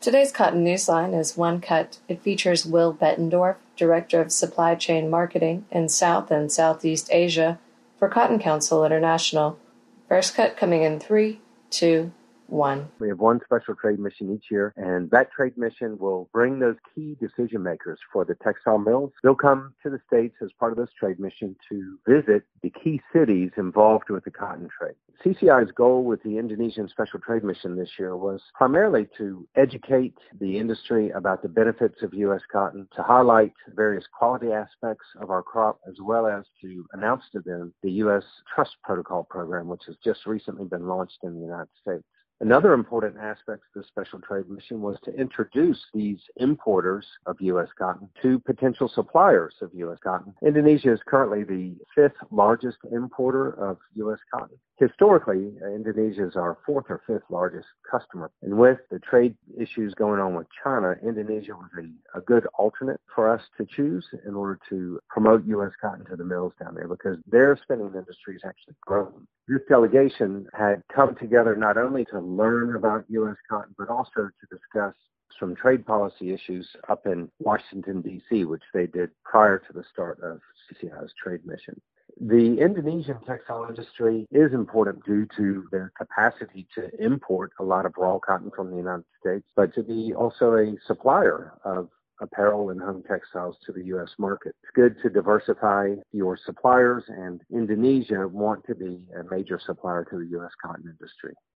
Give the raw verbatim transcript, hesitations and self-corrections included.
Today's Cotton Newsline is One Cut. It features Will Bettendorf, Director of Supply Chain Marketing in South and Southeast Asia for Cotton Council International. First cut coming in three, two, one. We have one special trade mission each year, and that trade mission will bring those key decision makers for the textile mills. They'll come to the States as part of this trade mission to visit the key cities involved with the cotton trade. C C I's goal with the Indonesian Special Trade Mission this year was primarily to educate the industry about the benefits of U S cotton, to highlight various quality aspects of our crop, as well as to announce to them the U S Trust Protocol program, which has just recently been launched in the United States. Another important aspect of the Special Trade Mission was to introduce these importers of U S cotton to potential suppliers of U S cotton. Indonesia is currently the fifth largest importer of U S cotton. Historically, Indonesia is our fourth or fifth largest customer. And with the trade issues going on with China, Indonesia was a, a good alternate for us to choose in order to promote U S cotton to the mills down there, because their spinning industry is actually growing. This delegation had come together not only to learn about U S cotton, but also to discuss some trade policy issues up in Washington, D C, which they did prior to the start of C C I's trade mission. The Indonesian textile industry is important due to their capacity to import a lot of raw cotton from the United States, but to be also a supplier of apparel and home textiles to the U S market. It's good to diversify your suppliers, and Indonesia want to be a major supplier to the U S cotton industry.